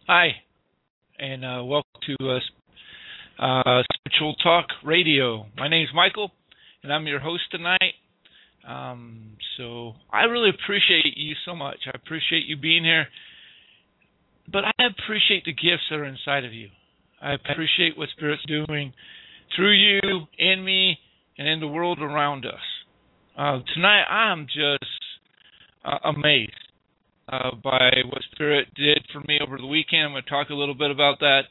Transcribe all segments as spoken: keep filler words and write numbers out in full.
Hi, and uh, welcome to uh, uh, Spiritual Talk Radio. My name is Michael, and I'm your host tonight. Um, so I really appreciate you so much. I appreciate you being here, but I appreciate the gifts that are inside of you. I appreciate what Spirit's doing through you, in me, and in the world around us. Uh, tonight, I'm just uh, amazed. Uh, by what Spirit did for me over the weekend. I'm going to talk a little bit about that.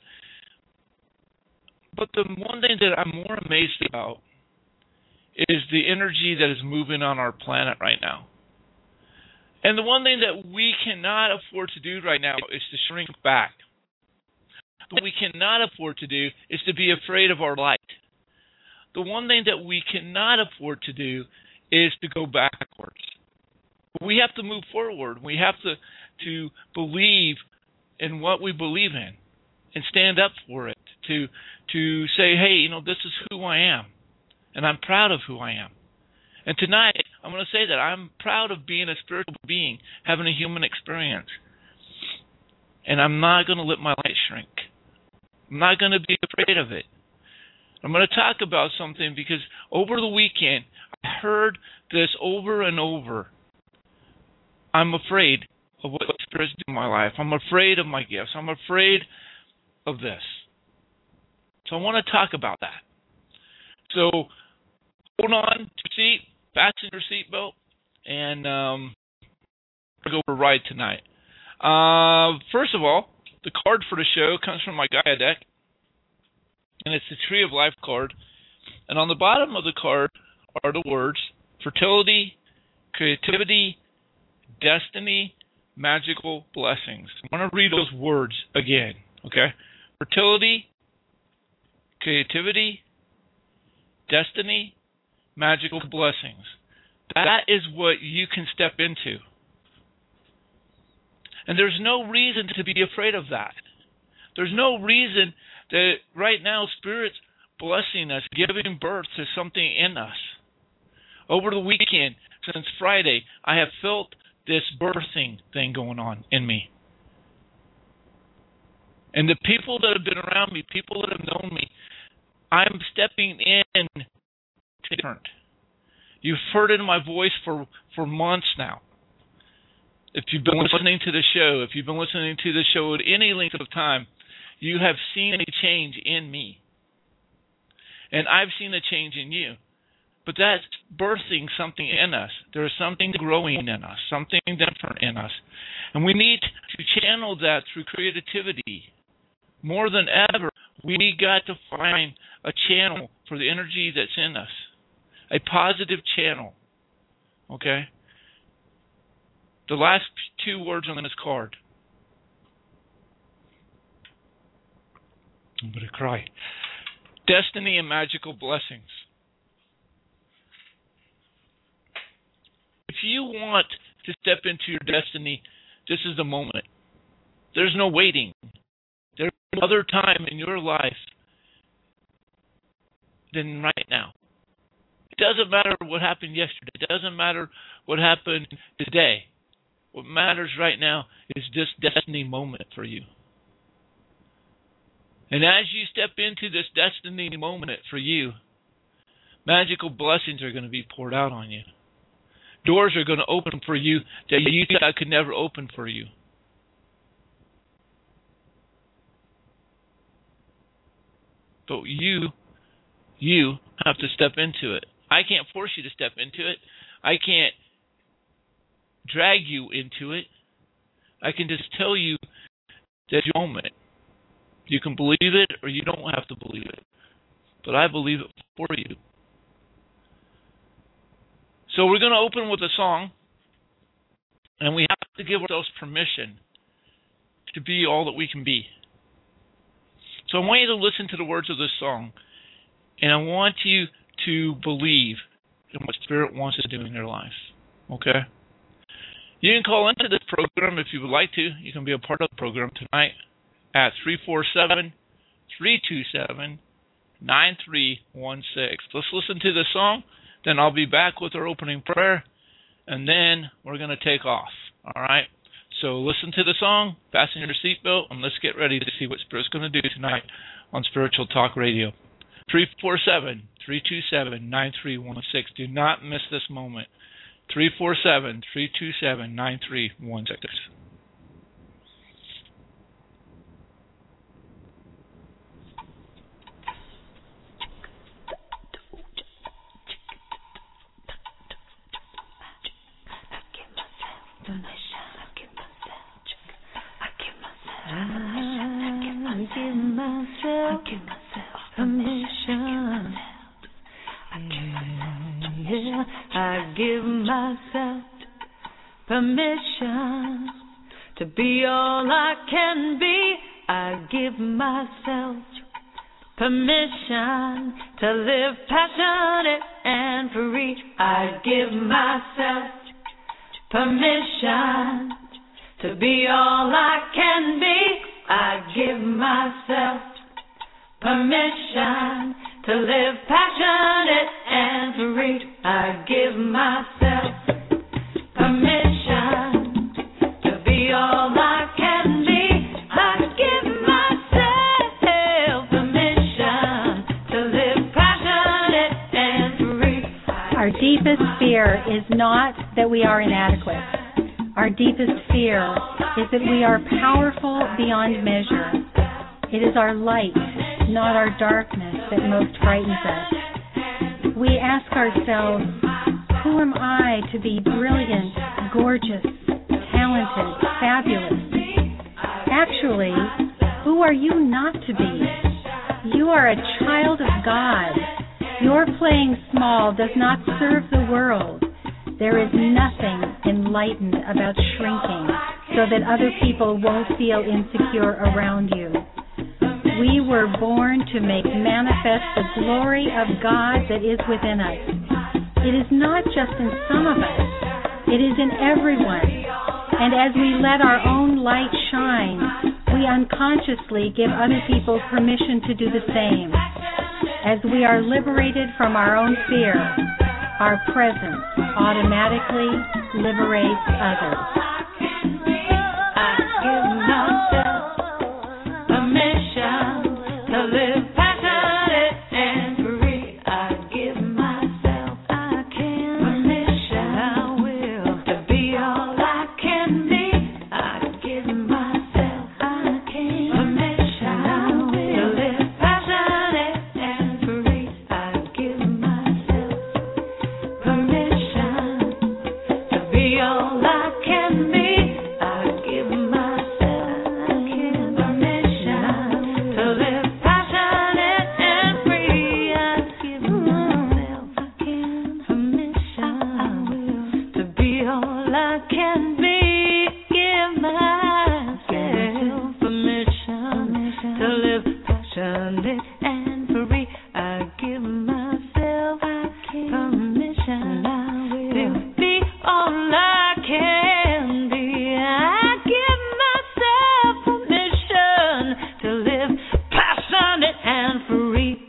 But the one thing that I'm more amazed about is the energy that is moving on our planet right now. And the one thing that we cannot afford to do right now is to shrink back. What we cannot afford to do is to be afraid of our light. The one thing that we cannot afford to do is to go backwards. We have to move forward. We have to, to believe in what we believe in and stand up for it, to to say, hey, you know, this is who I am, and I'm proud of who I am. And tonight, I'm going to say that I'm proud of being a spiritual being, having a human experience. And I'm not going to let my light shrink. I'm not going to be afraid of it. I'm going to talk about something because over the weekend, I heard this over and over. I'm afraid of what Spirit's doing in my life. I'm afraid of my gifts. I'm afraid of this. So I want to talk about that. So hold on to your seat, fasten your seatbelt, and um, we're going to go for a ride tonight. Uh, first of all, the card for the show comes from my Gaia deck, and it's the Tree of Life card. And on the bottom of the card are the words fertility, creativity, destiny, magical blessings. I want to read those words again, okay? Fertility, creativity, destiny, magical blessings. That is what you can step into. And there's no reason to be afraid of that. There's no reason that right now Spirit's blessing us, giving birth to something in us. Over the weekend, since Friday, I have felt this birthing thing going on in me. And the people that have been around me, people that have known me, I'm stepping in to different. You've heard it in my voice for, for months now. If you've been listening to the show, if you've been listening to the show at any length of time, you have seen a change in me. And I've seen a change in you. But that's birthing something in us. There's something growing in us, something different in us. And we need to channel that through creativity. More than ever, we got to find a channel for the energy that's in us. A positive channel. Okay? The last two words on this card. I'm going to cry. Destiny and magical blessings. If you want to step into your destiny, this is the moment. There's no waiting. There's no other time in your life than right now. It doesn't matter what happened yesterday. It doesn't matter what happened today. What matters right now is this destiny moment for you. And as you step into this destiny moment for you, magical blessings are going to be poured out on you. Doors are going to open for you that you thought could never open for you. But you, you have to step into it. I can't force you to step into it. I can't drag you into it. I can just tell you that your moment. You can believe it or you don't have to believe it. But I believe it for you. So we're going to open with a song, and we have to give ourselves permission to be all that we can be. So I want you to listen to the words of this song, and I want you to believe in what Spirit wants to do in your life. Okay? You can call into this program if you would like to. You can be a part of the program tonight at three four seven, three two seven, nine three one six. Let's listen to this song. Then I'll be back with our opening prayer, and then we're going to take off. All right? So listen to the song, fasten your seatbelt, and let's get ready to see what Spirit's going to do tonight on Spiritual Talk Radio. three four seven, three two seven, nine three one six. Do not miss this moment. three four seven, three two seven, nine three one six. I give myself permission to be all I can be. I give myself permission to live passionate and free. I give myself permission to be all I can be. I give myself permission to live passionate and free. I give myself permission to be all I can be. I give myself permission to live passionate and free. Our deepest fear is not that we are inadequate. Our deepest fear is that we are powerful beyond measure. It is our light, not our darkness, that most frightens us. We ask ourselves, who am I to be brilliant, gorgeous, talented, fabulous? Actually, who are you not to be? You are a child of God. Your playing small does not serve the world. There is nothing enlightened about shrinking so that other people won't feel insecure around you. We were born to make manifest the glory of God that is within us. It is not just in some of us. It is in everyone. And as we let our own light shine, we unconsciously give other people permission to do the same. As we are liberated from our own fear, our presence automatically liberates others. I give myself permission to live passionate and free. I give myself I can permission. I will to be all I can be. I give myself I can permission. I will to live passionate and free. I give myself permission to be all I can be. I give myself I can permission to live passionate and free. I give myself I can permission to be all I can be. Give myself permission to live passionate and free. I give myself permission to be all I can be. I give myself permission to live passionate and free.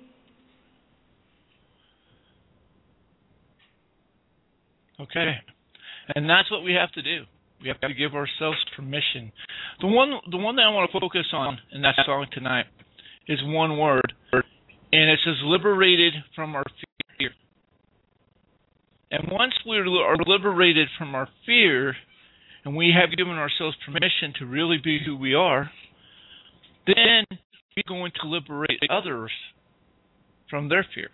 Okay. And that's what we have to do. We have to give ourselves permission. The one the one thing I want to focus on in that song tonight is one word, and it says liberated from our fear. And once we are liberated from our fear, and we have given ourselves permission to really be who we are, then we're going to liberate others from their fears.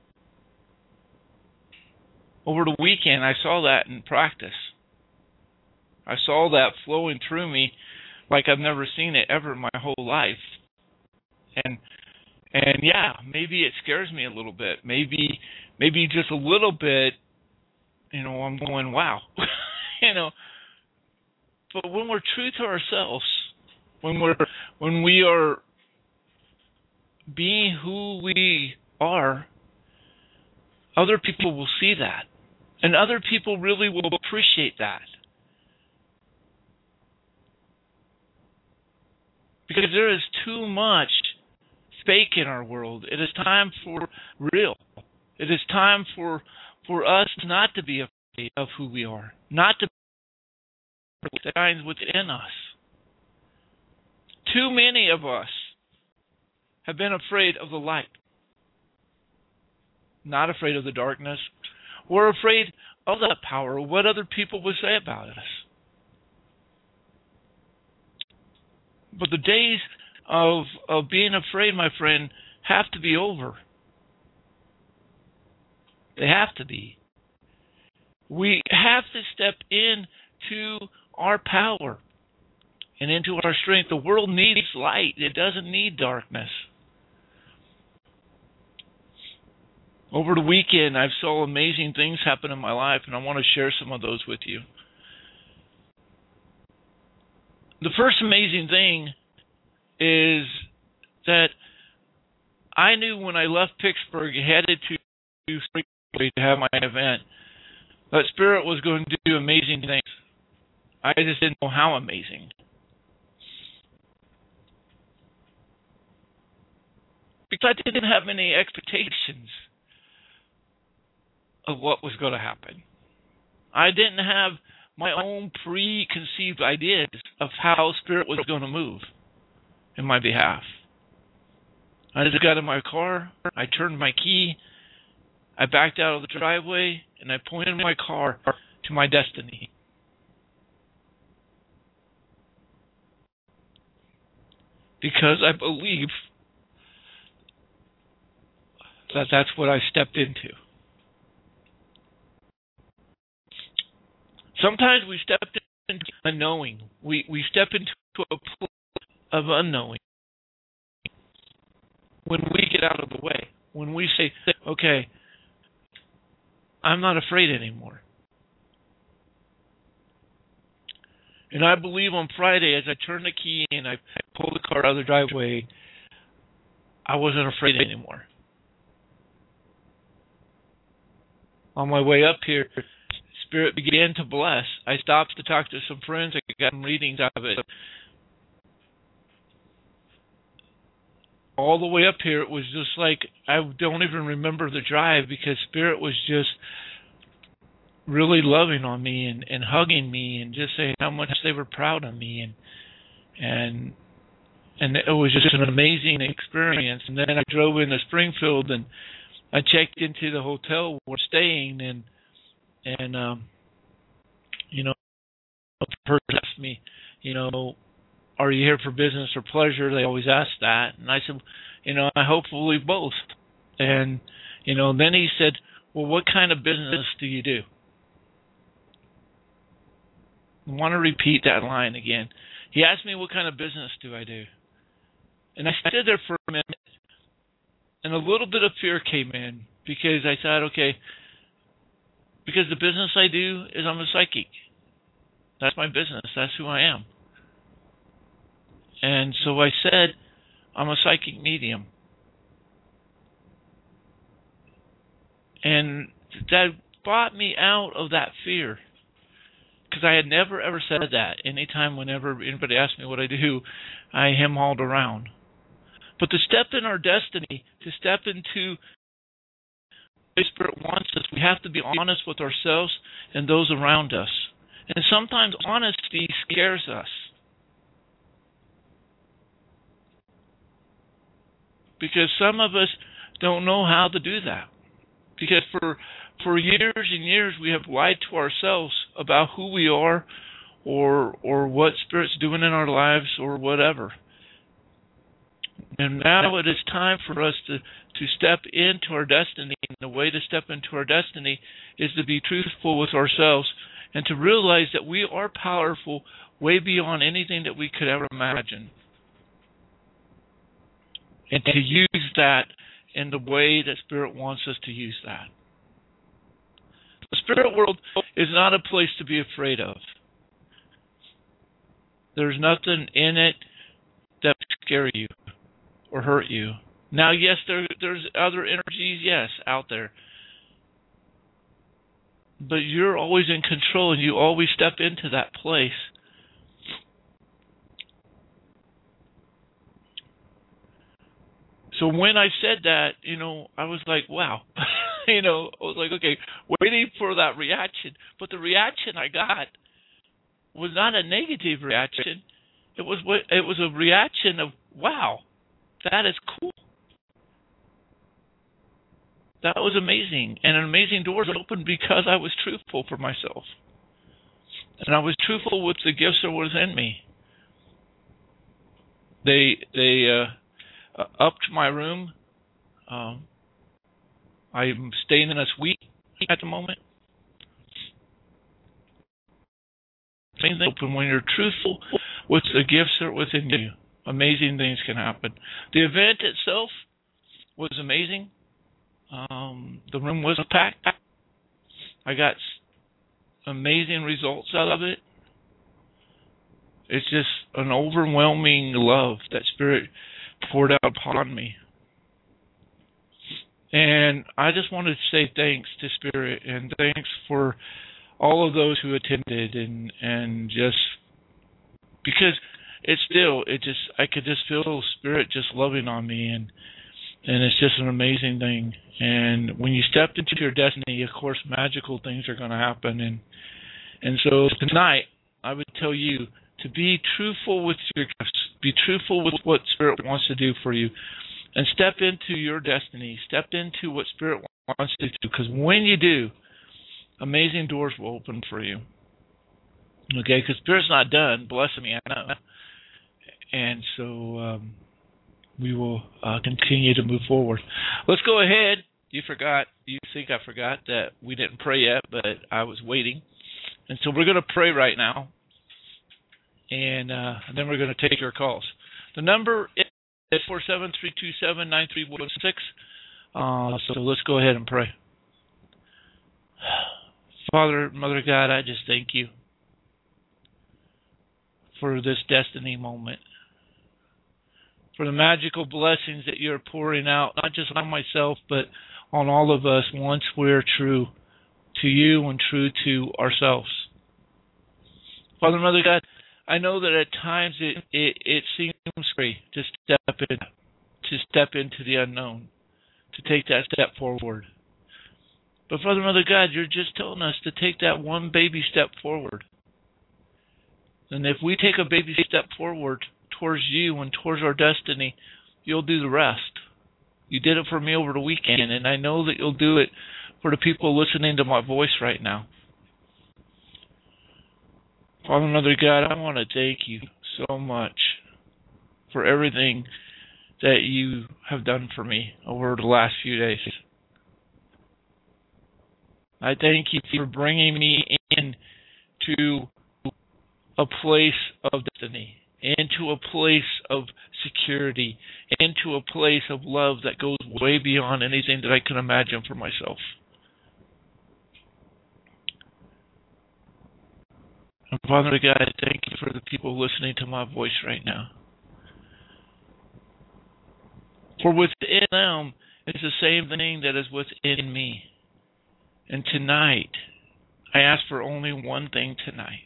Over the weekend, I saw that in practice. I saw that flowing through me like I've never seen it ever in my whole life. And and yeah, maybe it scares me a little bit. Maybe maybe just a little bit, you know, I'm going, wow. you know. But when we're true to ourselves, when we're when we are being who we are, other people will see that. And other people really will appreciate that. Because there is too much fake in our world. It is time for real. It is time for for us not to be afraid of who we are, not to that shines within us. Too many of us have been afraid of the light, not afraid of the darkness. We're afraid of that power, what other people would say about us. But the days of of being afraid, my friend, have to be over. They have to be. We have to step into our power and into our strength. The world needs light. It doesn't need darkness. Over the weekend, I saw amazing things happen in my life, and I want to share some of those with you. The first amazing thing is that I knew when I left Pittsburgh, headed to Springfield to have my event, that Spirit was going to do amazing things. I just didn't know how amazing. Because I didn't have any expectations of what was going to happen. I didn't have my own preconceived ideas of how Spirit was going to move in my behalf. I just got in my car, I turned my key, I backed out of the driveway, and I pointed my car to my destiny. Because I believe that that's what I stepped into. Sometimes we step into unknowing. We we step into a place of unknowing. When we get out of the way, when we say, okay, I'm not afraid anymore. And I believe on Friday, as I turned the key and I pulled the car out of the driveway, I wasn't afraid anymore. On my way up here, Spirit began to bless. I stopped to talk to some friends. I got some readings out of it. All the way up here, it was just like, I don't even remember the drive because Spirit was just really loving on me and, and hugging me and just saying how much they were proud of me. And and and it was just an amazing experience. And then I drove into Springfield and I checked into the hotel we're staying, and and um, you know, the person asked me, you know, are you here for business or pleasure? They always ask that, and I said, you know, I hopefully both. And you know, then he said, well, what kind of business do you do? I want to repeat that line again. He asked me, what kind of business do I do? And I stood there for a minute, and a little bit of fear came in because I thought, okay, because the business I do is I'm a psychic. That's my business. That's who I am. And so I said, I'm a psychic medium. And that brought me out of that fear. Because I had never, ever said that. Anytime, whenever anybody asked me what I do, I hem-hauled around. But to step in our destiny, to step into the Spirit wants us, we have to be honest with ourselves and those around us. And sometimes honesty scares us. Because some of us don't know how to do that. Because for for years and years we have lied to ourselves about who we are or or what Spirit's doing in our lives or whatever. And now it is time for us to, to step into our destiny. And the way to step into our destiny is to be truthful with ourselves and to realize that we are powerful way beyond anything that we could ever imagine. And to use that in the way that Spirit wants us to use that. The spirit world is not a place to be afraid of. There's nothing in it that would scare you or hurt you. Now, yes, there, there's other energies, yes, out there. But you're always in control and you always step into that place. So when I said that, you know, I was like, wow. you know, I was like, okay, waiting for that reaction. But the reaction I got was not a negative reaction. It was what it was a reaction of, wow, that is cool. That was amazing. And an amazing doors opened because I was truthful for myself. And I was truthful with the gifts that were within me. They they uh, upped my room. Um, I'm staying in a suite at the moment. Same thing. Open when you're truthful with the gifts that are within you. Amazing things can happen. The event itself was amazing. Um, the room was packed. I got amazing results out of it. It's just an overwhelming love that Spirit poured out upon me. And I just wanted to say thanks to Spirit and thanks for all of those who attended and, and just because it's still, it just, I could just feel Spirit just loving on me and and it's just an amazing thing. And when you step into your destiny, of course, magical things are going to happen. And and so tonight, I would tell you to be truthful with your gifts, be truthful with what Spirit wants to do for you, and step into your destiny, step into what Spirit wants to do. Because when you do, amazing doors will open for you. Okay, because Spirit's not done blessing me, I know. And so um, we will uh, continue to move forward. Let's go ahead. You forgot, you think I forgot that we didn't pray yet, but I was waiting. And so we're going to pray right now. And, uh, and then we're going to take your calls. The number is four seven three two seven nine three one six. Uh, so let's go ahead and pray. Father, Mother God, I just thank you for this destiny moment, for the magical blessings that you're pouring out, not just on myself, but on all of us once we're true to you and true to ourselves. Father, Mother God, I know that at times it, it, it seems scary to step in, to step into the unknown, to take that step forward. But Father, Mother God, you're just telling us to take that one baby step forward. And if we take a baby step forward towards you and towards our destiny, you'll do the rest. You did it for me over the weekend, and I know that you'll do it for the people listening to my voice right now. Father, Mother God, I want to thank you so much for everything that you have done for me over the last few days. I thank you for bringing me into a place of destiny, into a place of security, into a place of love that goes way beyond anything that I can imagine for myself. And Father God, I thank you for the people listening to my voice right now. For within them is the same thing that is within me. And tonight, I ask for only one thing tonight.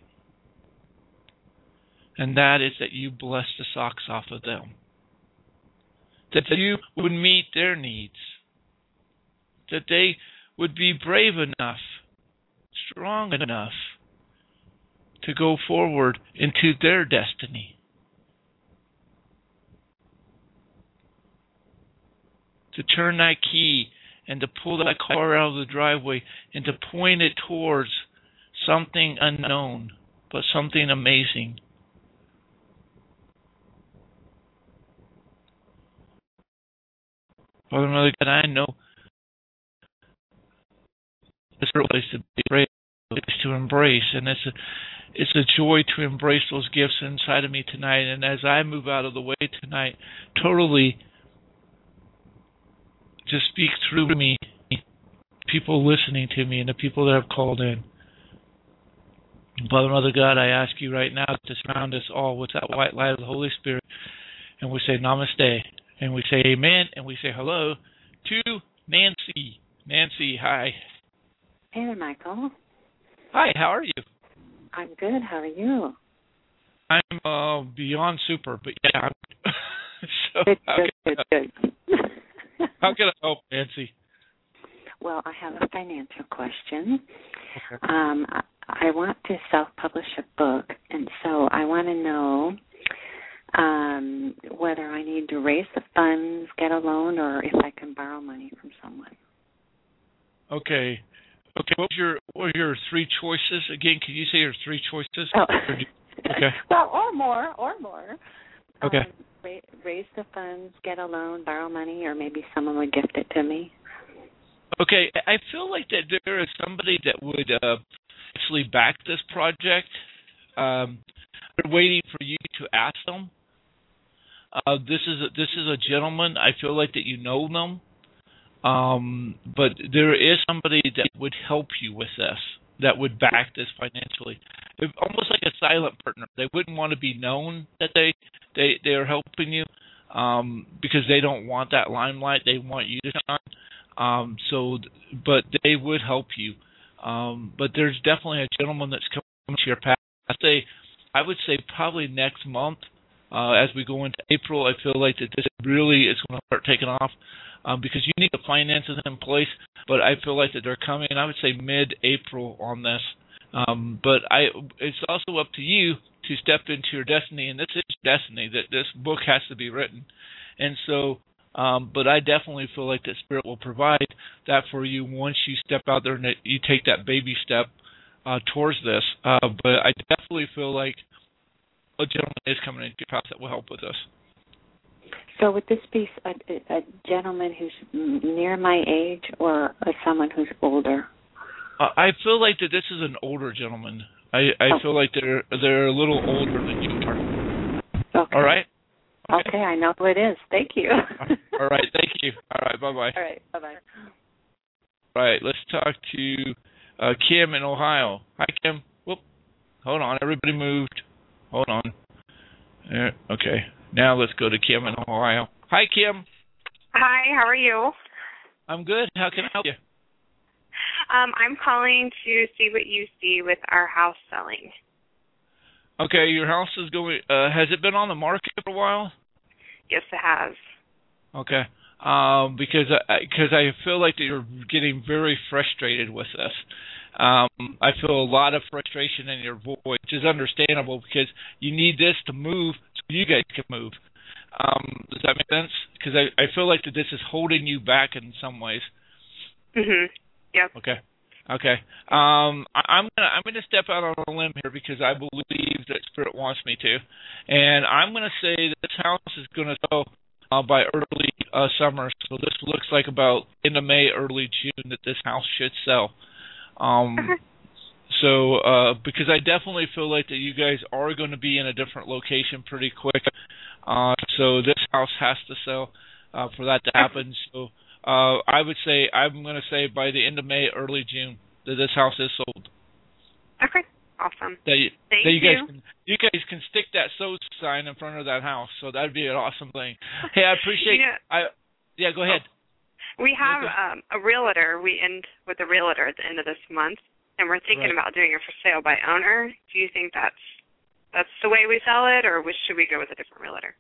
And that is that you bless the socks off of them. That you would meet their needs. That they would be brave enough, strong enough to go forward into their destiny. To turn that key and to pull that car out of the driveway and to point it towards something unknown, but something amazing. Father, Mother God, I know it's a place to be brave, a place to embrace, and it's a, it's a joy to embrace those gifts inside of me tonight. And as I move out of the way tonight, totally just speak through me, people listening to me and the people that have called in. And Father, Mother God, I ask you right now to surround us all with that white light of the Holy Spirit. And we say namaste. And we say amen. And we say hello to Nancy. Nancy, hi. Hey there, Michael. Hi, how are you? I'm good. How are you? I'm uh, beyond super, but yeah. I'm so Good, how good, can good, I, good. How can I help, Nancy? Well, I have a financial question. Okay. Um, I want to self-publish a book, and so I want to know um, whether I need to raise the funds, get a loan, or if I can borrow money from someone. Okay. Okay. What was your what were your three choices again? Can you say your three choices? Oh. Okay. Well, or more, or more. Okay. Um, ra- raise the funds, get a loan, borrow money, or maybe someone would gift it to me. Okay. I feel like that there is somebody that would uh, actually back this project. Um, they're waiting for you to ask them. Uh, this is a, this is a gentleman. I feel like that you know them. Um, but there is somebody that would help you with this, that would back this financially. It's almost like a silent partner. They wouldn't want to be known that they they they are helping you, um, because they don't want that limelight. They want you to shine. Um, so, but they would help you. Um, but there's definitely a gentleman that's coming to your path. I say, I would say probably next month, uh, as we go into April. I feel like that this really is going to start taking off. Um, because you need the finances in place, but I feel like that they're coming. I would say mid-April on this. Um, but I, it's also up to you to step into your destiny, and this is destiny. That this book has to be written, and so. Um, but I definitely feel like that Spirit will provide that for you once you step out there and you take that baby step uh, towards this. Uh, but I definitely feel like a gentleman is coming into your path that will help with us. So would this be a, a gentleman who's near my age or a, someone who's older? Uh, I feel like that this is an older gentleman. I, I oh. feel like they're they're a little older than you are. Okay. All right? Okay. okay, I know who it is. Thank you. All right, thank you. All right, bye-bye. All right, bye-bye. All right, let's talk to uh, Kim in Ohio. Hi, Kim. Whoop. Hold on, everybody moved. Hold on. Uh, okay. Now let's go to Kim in Ohio. Hi, Kim. Hi, how are you? I'm good. How can I help you? Um, I'm calling to see what you see with our house selling. Okay, your house is going, uh, has it been on the market for a while? Yes, it has. Okay. Um, because I, cause I feel like that you're getting very frustrated with this. Um, I feel a lot of frustration in your voice, which is understandable because you need this to move so you guys can move. Um, does that make sense? Because I, I feel like that this is holding you back in some ways. Mhm. Yep. Okay. Okay. Um, I, I'm gonna I'm gonna step out on a limb here because I believe that Spirit wants me to, and I'm gonna say that this house is gonna sell uh, by early uh, summer. So this looks like about end of May, early June that this house should sell. Um, okay. So, uh, because I definitely feel like that you guys are going to be in a different location pretty quick. Uh, so this house has to sell uh, for that to happen. So uh, I would say, I'm going to say by the end of May, early June, that this house is sold. Okay. Awesome. That you, Thank that you guys you. Can, you guys can stick that sold sign in front of that house. So that'd be an awesome thing. Hey, I appreciate. You know, I yeah, go ahead. We have Okay. um, a realtor. We end with a realtor at the end of this month, and we're thinking Right. about doing it for sale by owner. Do you think that's that's the way we sell it, or should we go with a different realtor?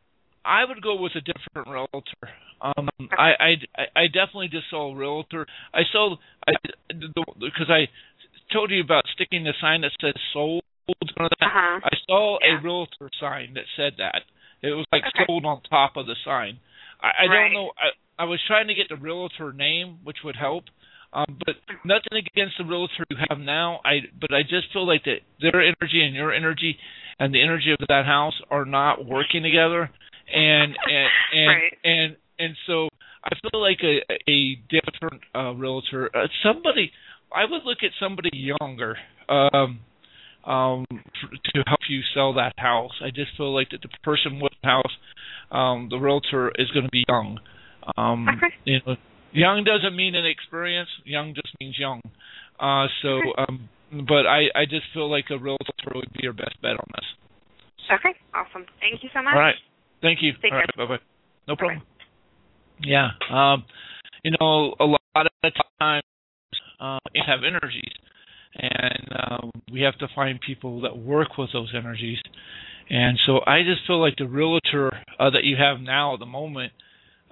I would go with a different realtor. Um, Okay. I, I, I definitely just saw a realtor. I saw I because I told you about sticking the sign that says sold. On that. Uh-huh. I saw Yeah. a realtor sign that said that. It was like Okay. sold on top of the sign. I, I Right. don't know. I, I was trying to get the realtor name, which would help. Um, but nothing against the realtor you have now. I but I just feel like that their energy and your energy and the energy of that house are not working together. And and and Right. and, and so I feel like a a different uh, realtor, uh, somebody. I would look at somebody younger um, um, f- to help you sell that house. I just feel like that the person with the house, um, the realtor, is going to be young. Um, Okay. You know, young doesn't mean inexperience. Young just means young. Uh, so, um, but I, I just feel like a realtor would be your best bet on this. Okay. Awesome. Thank you so much. All right. Thank you. Take All right. care. Bye bye. No problem. Bye-bye. Yeah. Um, you know, a lot of times uh, we have energies, and uh, we have to find people that work with those energies. And so I just feel like the realtor uh, that you have now at the moment,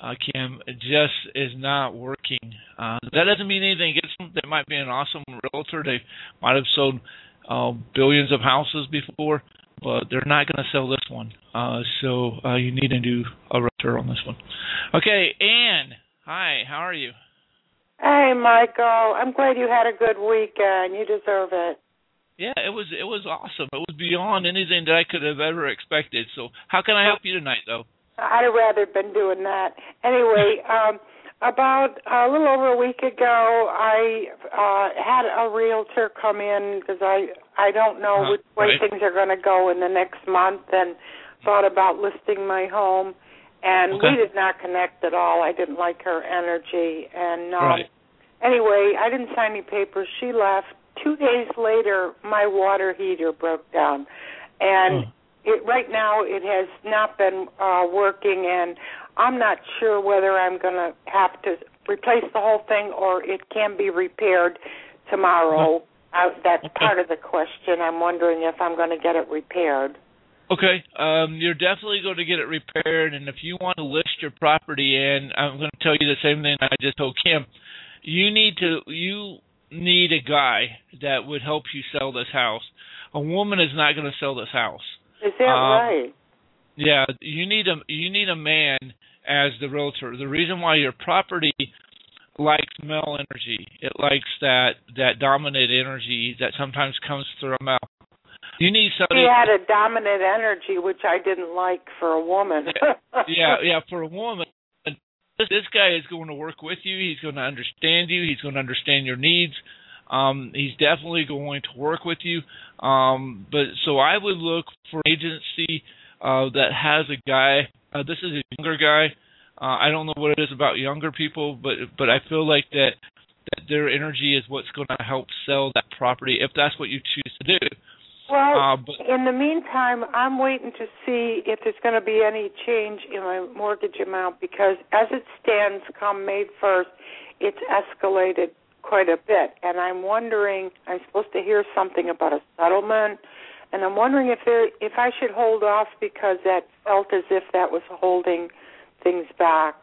uh, Kim, it just is not working. Uh, that doesn't mean anything against them. They might be an awesome realtor. They might have sold uh, billions of houses before, but they're not going to sell this one. Uh, so uh, you need to do a realtor on this one. Okay, Ann, hi, how are you? Hey, Michael. I'm glad you had a good weekend. You deserve it. Yeah, it was it was awesome. It was beyond anything that I could have ever expected. So how can I help you tonight, though? I'd have rather been doing that. Anyway, um, about a little over a week ago, I uh, had a realtor come in because I, I don't know uh, which way right. things are going to go in the next month, and thought about listing my home. And okay. we did not connect at all. I didn't like her energy. And um, right. anyway, I didn't sign any papers. She left. Two days later, my water heater broke down. And oh. it, right now it has not been uh, working, and I'm not sure whether I'm going to have to replace the whole thing or it can be repaired tomorrow. Uh, that's okay. part of the question. I'm wondering if I'm going to get it repaired. Okay, um, you're definitely going to get it repaired, and if you want to list your property in, I'm going to tell you the same thing I just told Kim. You need to you need a guy that would help you sell this house. A woman is not going to sell this house. Is that um, right? Yeah, you need a you need a man as the realtor. The reason why your property likes male energy, it likes that that dominant energy that sometimes comes through a male. You need somebody. He had a dominant energy, which I didn't like for a woman. yeah, yeah, for a woman. This, this guy is going to work with you. He's going to understand you. He's going to understand your needs. Um, he's definitely going to work with you. Um, but so I would look for an agency uh, that has a guy. Uh, this is a younger guy. Uh, I don't know what it is about younger people, but but I feel like that that their energy is what's going to help sell that property if that's what you choose to do. Well, uh, but, in the meantime, I'm waiting to see if there's going to be any change in my mortgage amount because as it stands, come May first, it's escalated quite a bit. And I'm wondering, I'm supposed to hear something about a settlement, and I'm wondering if there, if I should hold off because that felt as if that was holding things back.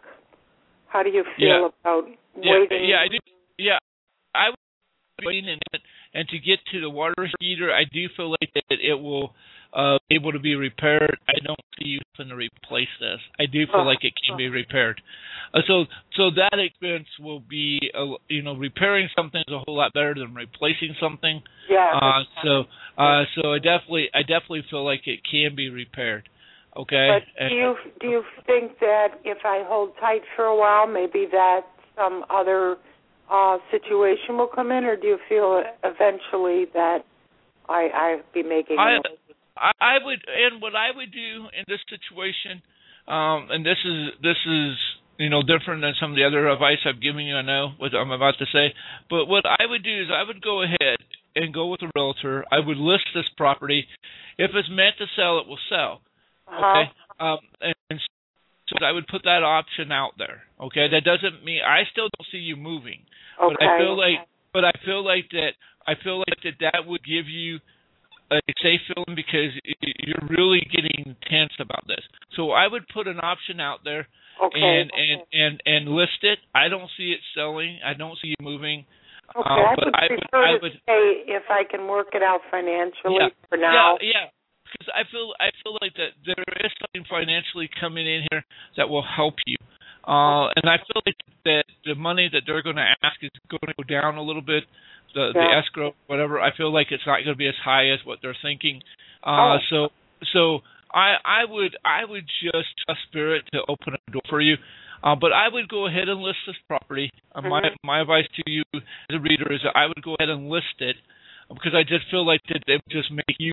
How do you feel yeah. about yeah, waiting? Yeah, I do. Yeah, I would wait in it. And to get to the water heater, I do feel like that it will uh, be able to be repaired. I don't see you having to replace this. I do feel like it can be repaired. Uh, so, so that expense will be, uh, you know, repairing something is a whole lot better than replacing something. Yeah. Uh, so, uh, so I definitely, I definitely feel like it can be repaired. Okay. But do you do you think that if I hold tight for a while, maybe that some other Uh, situation will come in, or do you feel eventually that I I be making? I, I I would, and what I would do in this situation, um, and this is this is you know different than some of the other advice I've given you. I know what I'm about to say, but what I would do is I would go ahead and go with a realtor. I would list this property. If it's meant to sell, it will sell. Uh-huh. Okay, um, and, and so I would put that option out there. Okay, that doesn't mean I still don't see you moving. Okay. But I feel like, but I feel like that, I feel like that that would give you a safe feeling because you're really getting tense about this. So I would put an option out there okay. and, okay. and, and, and list it. I don't see it selling. I don't see you moving. Okay, uh, I but would I prefer would, I to would, stay if I can work it out financially yeah, for now. Yeah, yeah. Because I feel, I feel like that there is something financially coming in here that will help you. Uh, and I feel like that the money that they're going to ask is going to go down a little bit, the, yeah. the escrow, whatever. I feel like it's not going to be as high as what they're thinking. oh. Uh, so, so I, I would, I would just trust Spirit to open a door for you. Uh, but I would go ahead and list this property. Uh, mm-hmm. My, my advice to you as a reader is that I would go ahead and list it because I just feel like that it would just make you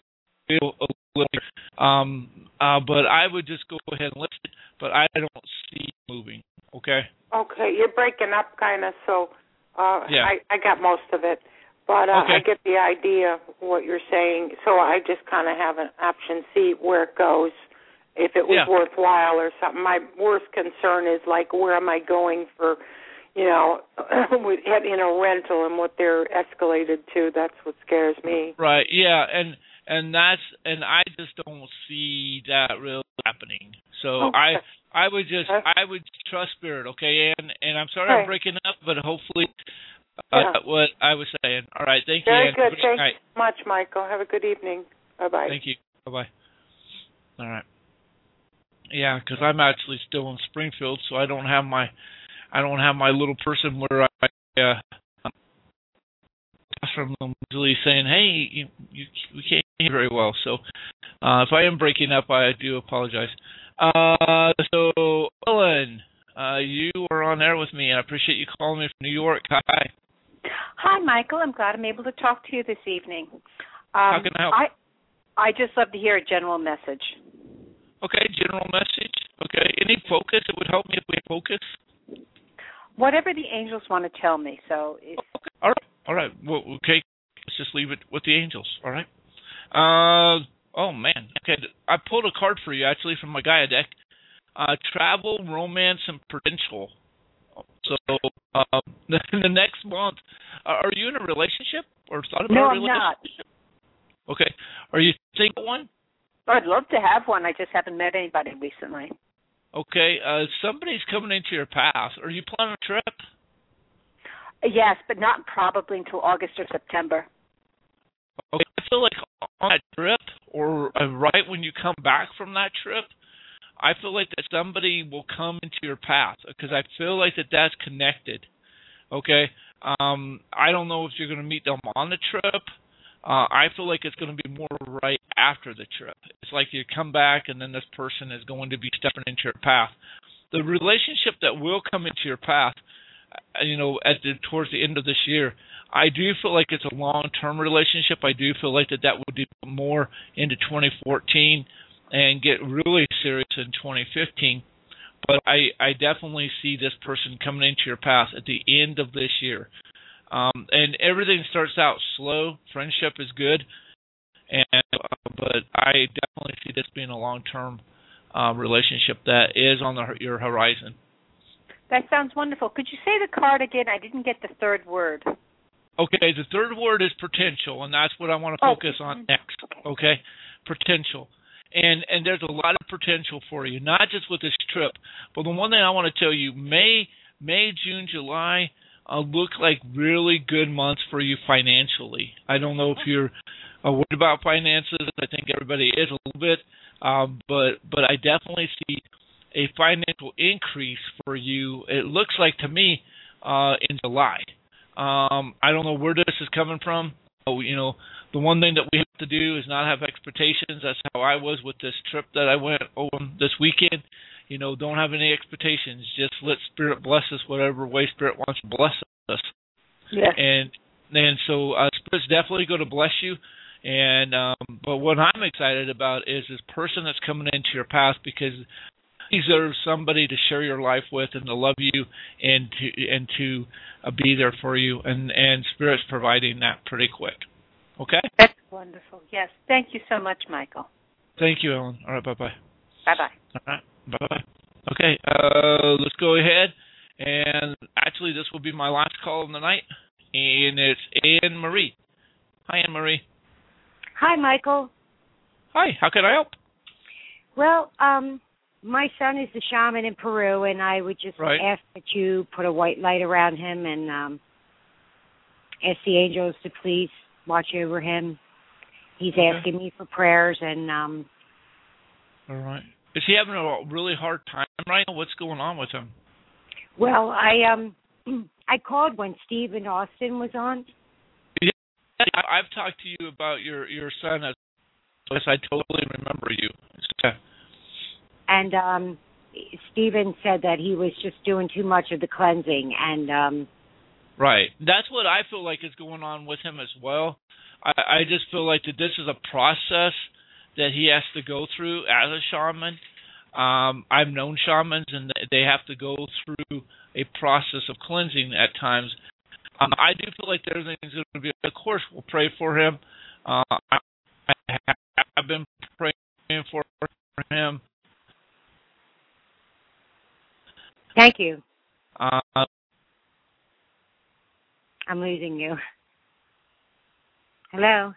feel a little. Um, uh, but I would just go ahead and list it. But I don't see it moving. Okay. Okay, you're breaking up kind of, so uh, yeah. I I got most of it, but uh, okay. I get the idea of what you're saying. So I just kind of have an option C where it goes, if it was yeah. worthwhile or something. My worst concern is like where am I going for, you know, in a rental and what they're escalated to. That's what scares me. Right. Yeah, and. And that's and I just don't see that really happening. So okay. I I would just, Huh? I would trust spirit, okay? And and I'm sorry Okay. I'm breaking up, but hopefully, uh, Yeah. what I was saying. All right, thank Very you. Ann. good. Good Thank night. you so much, Michael. Have a good evening. Bye-bye. Thank you. Bye bye. All right. Yeah, because I'm actually still in Springfield, so I don't have my, I don't have my little person where I, uh, from them usually saying, "Hey, you, you, we can't hear very well." So, uh, if I am breaking up, I do apologize. Uh, so Ellen, uh, you are on air with me, and I appreciate you calling me from New York. Hi. Hi, Michael. I'm glad I'm able to talk to you this evening. Um, How can I help? I, I just love to hear a general message. Okay, general message. Okay, any focus? It would help me if we had focus. Whatever the angels want to tell me. So, if, Okay. All right. All right. Well, okay. Let's just leave it with the angels. All right. Uh. Oh man. Okay. I pulled a card for you actually from my Gaia deck. Uh, travel, romance, and potential. So, um, in the next month, uh, are you in a relationship or thought about no, a I'm not. relationship? Okay. Are you thinking one? I'd love to have one. I just haven't met anybody recently. Okay. Uh, somebody's coming into your path. Are you planning a trip? Yes, but not probably until August or September. Okay. I feel like on that trip, or uh, right when you come back from that trip, I feel like that somebody will come into your path because I feel like that that's connected. Okay. Um, I don't know if you're going to meet them on the trip. Uh, I feel like it's going to be more right after the trip. It's like you come back and then this person is going to be stepping into your path. The relationship that will come into your path, uh, you know, at the towards the end of this year, I do feel like it's a long-term relationship. I do feel like that that would do more into twenty fourteen and get really serious in twenty fifteen. But I, I definitely see this person coming into your path at the end of this year. Um, and everything starts out slow. Friendship is good, and uh, but I definitely see this being a long-term uh, relationship that is on the, your horizon. That sounds wonderful. Could you say the card again? I didn't get the third word. Okay, the third word is potential, and that's what I want to Oh. focus on next. Okay. Okay, potential. And and there's a lot of potential for you, not just with this trip, but the one thing I want to tell you, May, May, June, July, uh, look like really good months for you financially. I don't know if you're uh, worried about finances. I think everybody is a little bit, um, but but I definitely see a financial increase for you. It looks like to me uh, in July. Um, I don't know where this is coming from. Oh, you know, the one thing that we have to do is not have expectations. That's how I was with this trip that I went over this weekend. You know, don't have any expectations. Just let Spirit bless us whatever way Spirit wants to bless us. Yes. And and so uh, Spirit's definitely going to bless you. And um, but what I'm excited about is this person that's coming into your path because you deserve somebody to share your life with and to love you and to and to uh, be there for you. And and Spirit's providing that pretty quick. Okay. That's wonderful. Yes. Thank you so much, Michael. Thank you, Ellen. All right. Bye bye. Bye bye. All right. Bye bye. Okay. Uh, let's go ahead. And actually, this will be my last call of the night, and it's Anne Marie. Hi, Anne Marie. Hi, Michael. Hi. How can I help? Well, um, my son is the shaman in Peru, and I would just Right. ask that you put a white light around him and um, ask the angels to please watch over him. He's Okay. asking me for prayers, and um, All right. Is he having a really hard time right now? What's going on with him? well, I um, I called when Steve in Austin was on. Yeah, I- I've talked to you about your, your son. As yes, I totally remember you. Yeah. And um, Steven said that he was just doing too much of the cleansing, and um, Right. That's what I feel like is going on with him as well. I, I just feel like that this is a process that he has to go through as a shaman. Um, I've known shamans, and they have to go through a process of cleansing at times. Um, I do feel like there's things that will be. Of course, we'll pray for him. Uh, I, I have been praying for him. thank you. Uh, I'm losing you. Hello?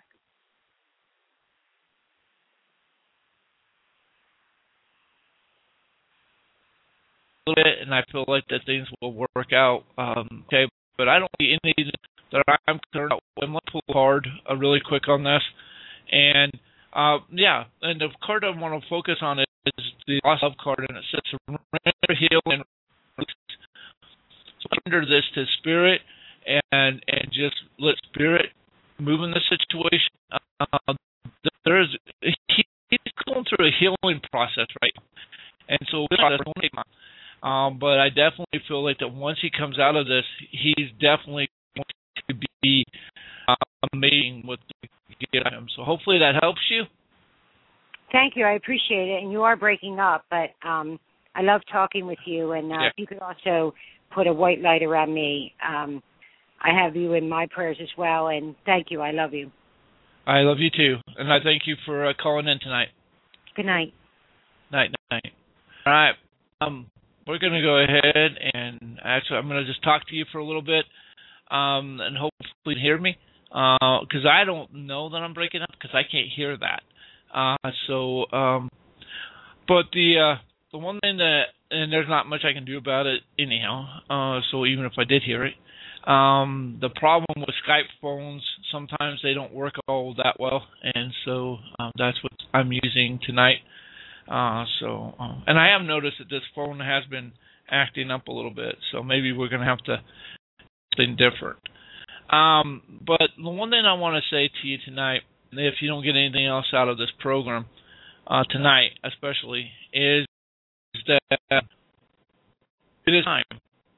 little bit, and I feel like that things will work out. Um, okay, but I don't see anything that I'm concerned about. I'm going to pull a card uh, really quick on this. And, uh, yeah, and the card I want to focus on is the Lost Love card, and it says surrender, heal, and release. So surrender this to Spirit and, and just let Spirit move in the situation. Uh, there's he, he's going through a healing process right now. And so this process won't take time. Um, but I definitely feel like that once he comes out of this, he's definitely going to be uh, amazing with the get him. So hopefully that helps you. Thank you. I appreciate it. And you are breaking up, but um, I love talking with you. And uh, yeah. if you could also put a white light around me, um, I have you in my prayers as well. And thank you. I love you. I love you too. And I thank you for uh, calling in tonight. Good night. Night, night. All right. Um, we're going to go ahead and actually I'm going to just talk to you for a little bit um, and hopefully you can hear me because uh, I don't know that I'm breaking up because I can't hear that. Uh, so, um, but the uh, the one thing that, and there's not much I can do about it anyhow, uh, so even if I did hear it, um, the problem with Skype phones, sometimes they don't work all that well, and so um, that's what I'm using tonight. Uh, so, um, and I have noticed that this phone has been acting up a little bit, so maybe we're going to have to do something different. Um, but the one thing I want to say to you tonight, if you don't get anything else out of this program uh, tonight, especially, is that it is time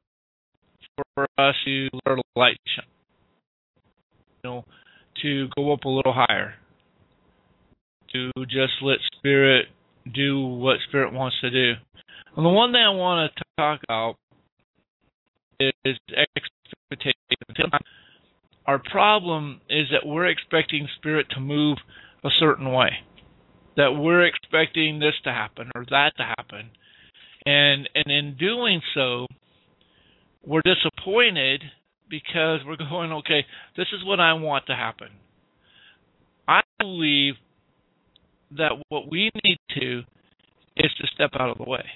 for us to let our light shine, you know, to go up a little higher, to just let Spirit do what Spirit wants to do. And the one thing I want to talk about is expectation. Our problem is that we're expecting Spirit to move a certain way, that we're expecting this to happen or that to happen. And and in doing so, we're disappointed because we're going, okay, this is what I want to happen. I believe that what we need to is to step out of the way.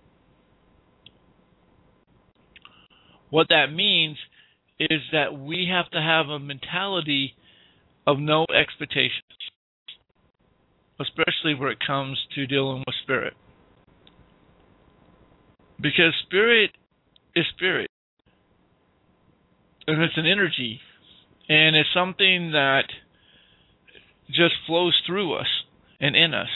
What that means is that we have to have a mentality of no expectations, especially where it comes to dealing with Spirit. Because Spirit is Spirit, and it's an energy, and it's something that just flows through us and in us.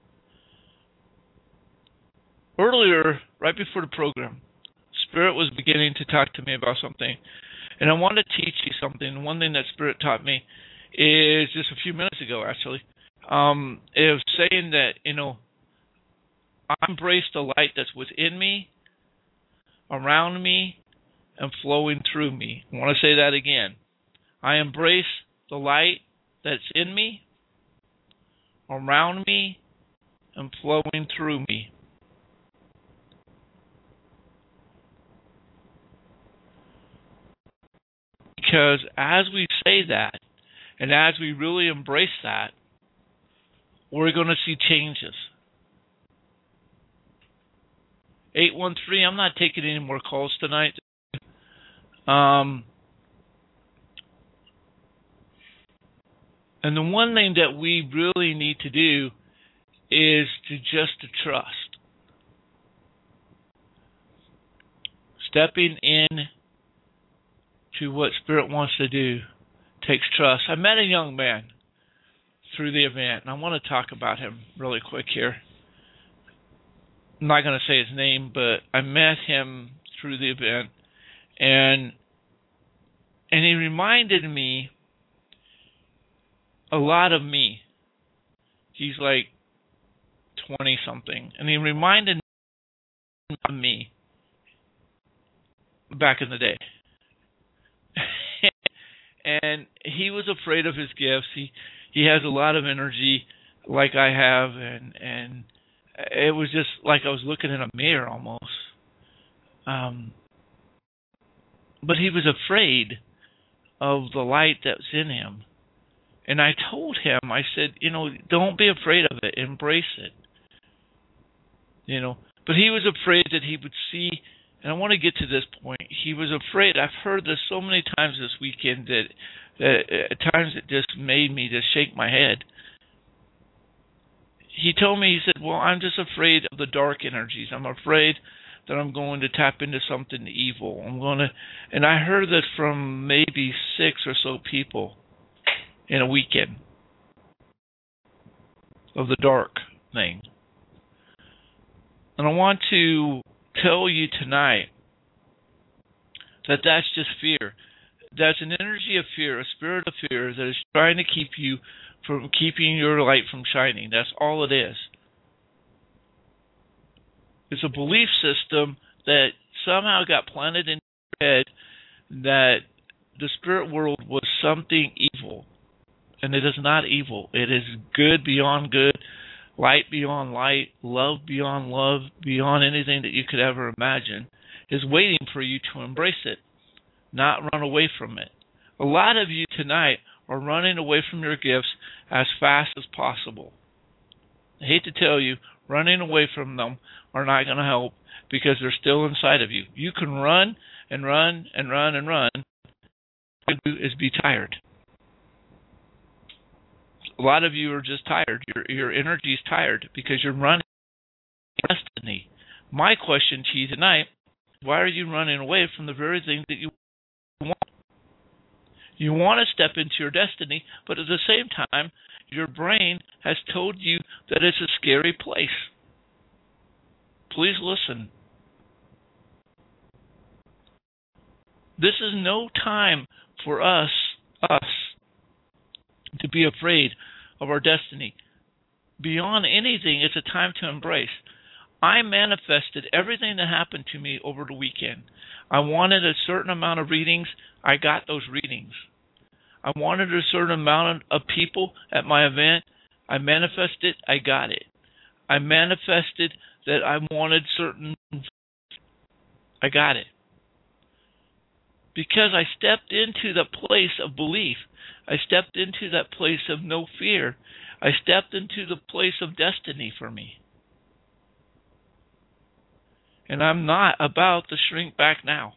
Earlier, right before the program, Spirit was beginning to talk to me about something, and I want to teach you something. One thing that Spirit taught me is just a few minutes ago, actually, um, is saying that, you know, I embrace the light that's within me, around me, and flowing through me. I want to say that again. I embrace the light that's in me, around me, and flowing through me. Because as we say that, and as we really embrace that, we're going to see changes. eight one three, I'm not taking any more calls tonight. Um, and the one thing that we really need to do is to just to trust. Stepping in to what Spirit wants to do takes trust. I met a young man through the event, and I want to talk about him really quick here. I'm not going to say his name, but I met him through the event, and and he reminded me a lot of me. He's like twenty-something, and he reminded me of me back in the day. And he was afraid of his gifts. He he has a lot of energy like I have, and and it was just like I was looking in a mirror almost. Um, but he was afraid of the light that was in him. And I told him, I said, you know, don't be afraid of it. Embrace it. You know, But he was afraid that he would see, and I want to get to this point, he was afraid. I've heard this so many times this weekend that uh, at times it just made me just shake my head. He told me, he said, well, I'm just afraid of the dark energies. I'm afraid that I'm going to tap into something evil. I'm going to, and I heard that from maybe six or so people in a weekend of the dark thing. And I want to tell you tonight that that's just fear. That's an energy of fear, a spirit of fear that is trying to keep you from keeping your light from shining. That's all it is. It's a belief system that somehow got planted in your head that the spirit world was something evil. And it is not evil. It is good beyond good, light beyond light, love beyond love, beyond anything that you could ever imagine, is waiting for you to embrace it, not run away from it. A lot of you tonight are running away from your gifts as fast as possible. I hate to tell you, running away from them are not going to help because they're still inside of you. You can run and run and run and run. What you do is be tired. A lot of you are just tired. Your your energy is tired because you're running destiny. My question to you tonight, why are you running away from the very thing that you want? You want to step into your destiny, but at the same time, your brain has told you that it's a scary place. Please listen. This is no time for us, us, to be afraid of our destiny. Beyond anything, it's a time to embrace. I manifested everything that happened to me over the weekend. I wanted a certain amount of readings. I got those readings. I wanted a certain amount of people at my event. I manifested. I got it. I manifested that I wanted certain. I got it. Because I stepped into the place of belief. I stepped into that place of no fear. I stepped into the place of destiny for me. And I'm not about to shrink back now.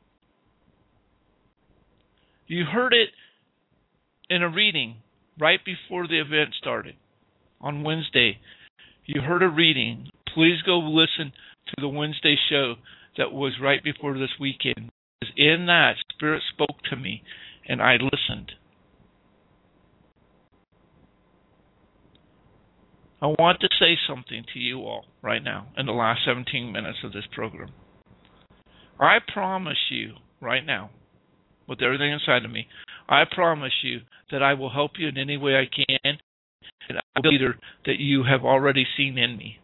You heard it in a reading right before the event started on Wednesday. You heard a reading. Please go listen to the Wednesday show that was right before this weekend. Because in that, Spirit spoke to me, and I listened. I want to say something to you all right now in the last seventeen minutes of this program. I promise you right now, with everything inside of me, I promise you that I will help you in any way I can, and I will be a leader that you have already seen in me.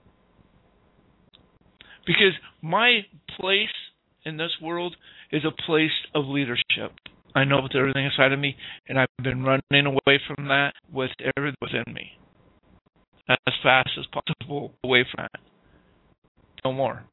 Because my place in this world is a place of leadership. I know with everything inside of me, and I've been running away from that with everything within me. As fast as possible away from that. No more.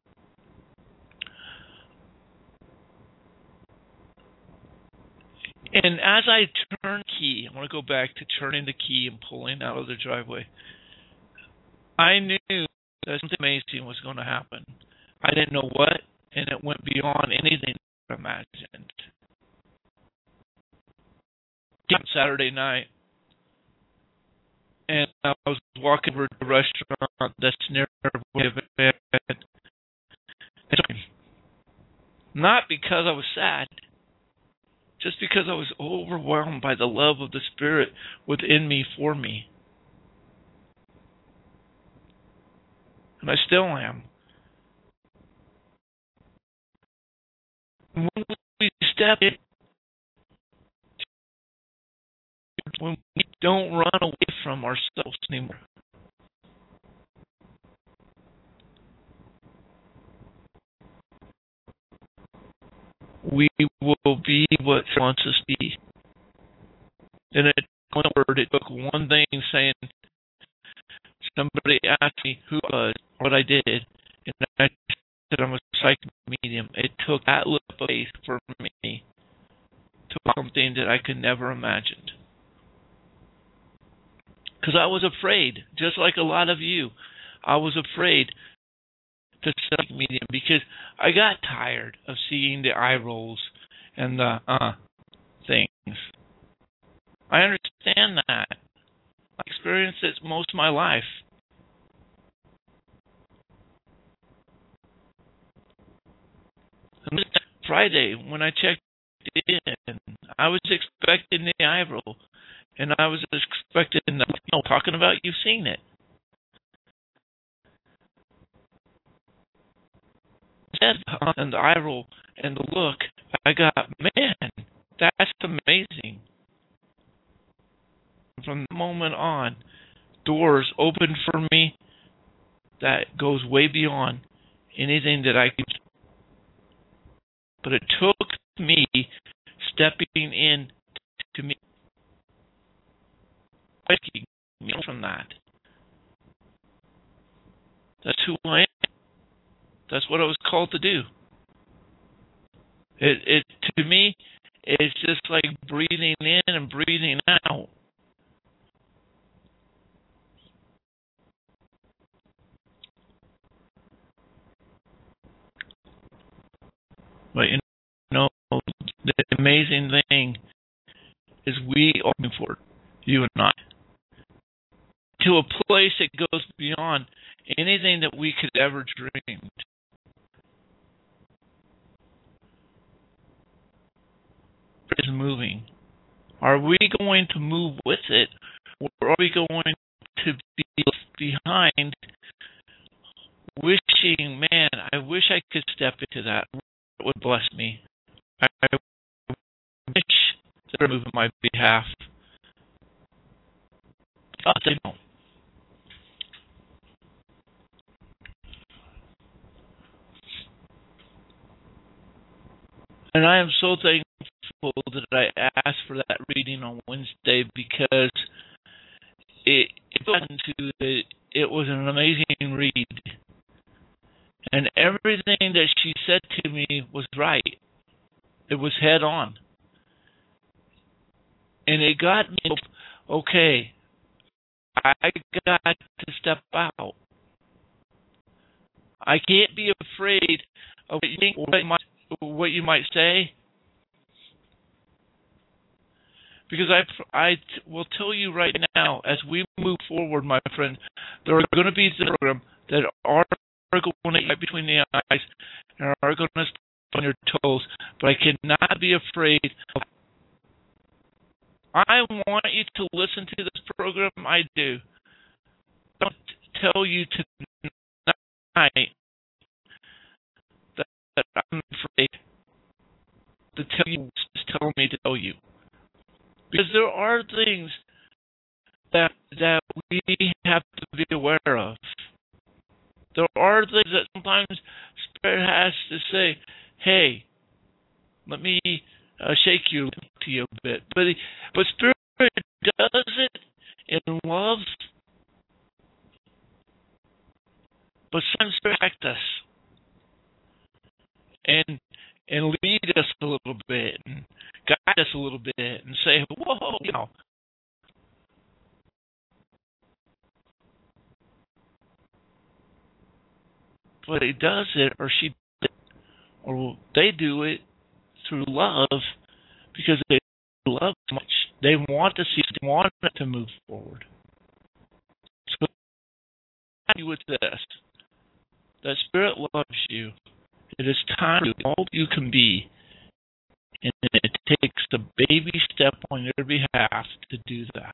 And as I turn key, I want to go back to turning the key and pulling out of the driveway. I knew that something amazing was going to happen. I didn't know what, and it went beyond anything I imagined. Saturday night, and I was walking over to a restaurant that's near the event. Not because I was sad, just because I was overwhelmed by the love of the Spirit within me for me. And I still am. When we step in, when we don't run away from ourselves anymore. We will be what He wants us to be. And it, one word, it took one thing saying, somebody asked me who I was, what I did, and I said I'm a psychic medium. It took that leap of faith for me to something that I could never imagine. Because I was afraid, just like a lot of you. I was afraid to psychic medium because I got tired of seeing the eye rolls and the uh things. I understand that. I experienced it most of my life. And Friday, when I checked in, I was expecting the eye roll, and I was expecting, you know, talking about you've seen it. And the eye roll and the look, I got, man, that's amazing. From that moment on, doors opened for me that goes way beyond anything that I could. But it took me stepping in to me, waking me from that. That's who I am. That's what I was called to do. It, it to me, it's just like breathing in and breathing out. But you know, the amazing thing is we are moving forward, you and I, to a place that goes beyond anything that we could ever dream. Is moving. Are we going to move with it, or are we going to be behind, wishing, man, I wish I could step into that. It would bless me. I wish they were moving on my behalf. But they don't. And I am so thankful that I asked for that reading on Wednesday because it, it, to the, it was an amazing read. And everything that she said to me was right. It was head on. And it got me, okay, I got to step out. I can't be afraid of what you think, what you might, what you might say. Because I, I will tell you right now, as we move forward, my friend, there are going to be programs that are are going to right between the eyes and are going to step on your toes, but I cannot be afraid of. I want you to listen to this program. I do. I don't tell you tonight that, that I'm afraid to tell you. Just tell me to tell you, because there are things that that we have to be aware of. There are things that sometimes Spirit has to say, hey, let me uh, shake you to you a bit. But, but Spirit does it in love, but sometimes Spirit protects us and, and lead us a little bit and guide us a little bit and say, whoa, you know. But he does it, or she, or they do it through love, because they love so much. They want to see, they want it to move forward. So, with this, that Spirit loves you. It is time to be all you can be, and it takes a baby step on your behalf to do that.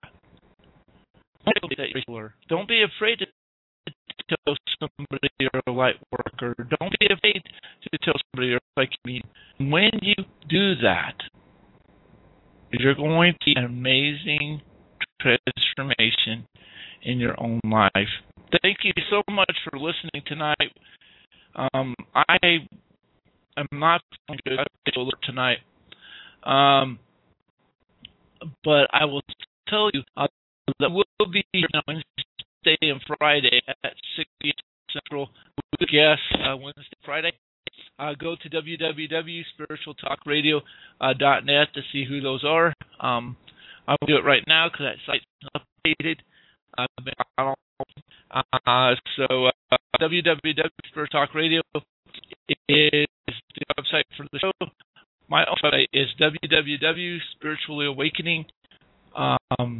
Don't be afraid to tell somebody you're a light worker. Don't be afraid to tell somebody you're like me. When you do that, you're going to see an amazing transformation in your own life. Thank you so much for listening tonight. Um, I am not going to go tonight, um, but I will tell you uh, that we'll be here on Wednesday and Friday at six p.m. Central with guests. Uh, Wednesday, Friday. Uh, go to w w w dot spiritual talk radio dot net to see who those are. Um, I'll do it right now because that site's not updated. Uh, Uh, so uh, w w w dot spirit talk radio is the website for the show. My website is w w w dot spiritually awakening dot com.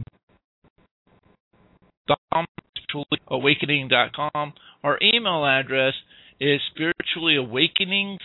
spiritually awakening dot com. Our email address is spirituallyawakenings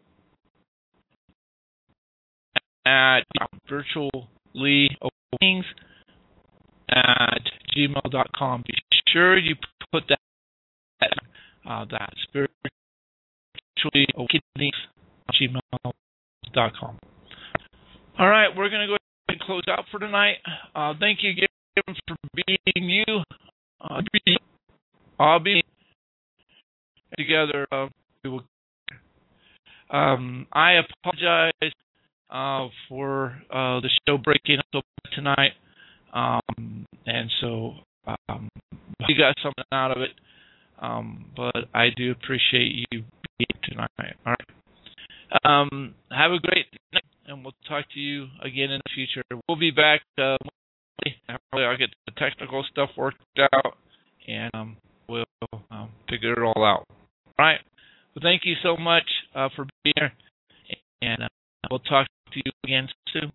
at virtuallyawakenings at gmail dot com. Be sure you put that uh, that spiritually awakenings at gmail dot com. All right, we're going to go ahead and close out for tonight. Uh, thank you again for being you. Uh, I'll be together. Uh, we will. Um, I apologize uh, for uh, the show breaking up tonight, um, and so um, you got something out of it. Um, but I do appreciate you being here tonight. All right. Um, have a great night, and we'll talk to you again in the future. We'll be back. Uh, I'll get the technical stuff worked out, and um, we'll um, figure it all out. All right. Well, thank you so much uh, for being here, and uh, we'll talk to you again soon.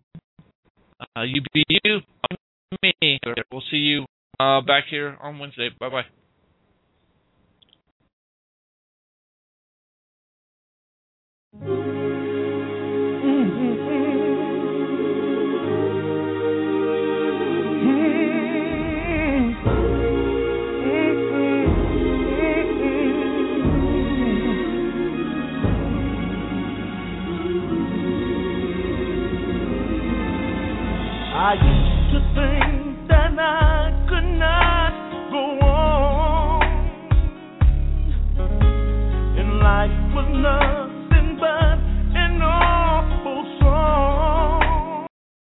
Uh, you be you, me. We'll see you uh, back here on Wednesday. Bye-bye.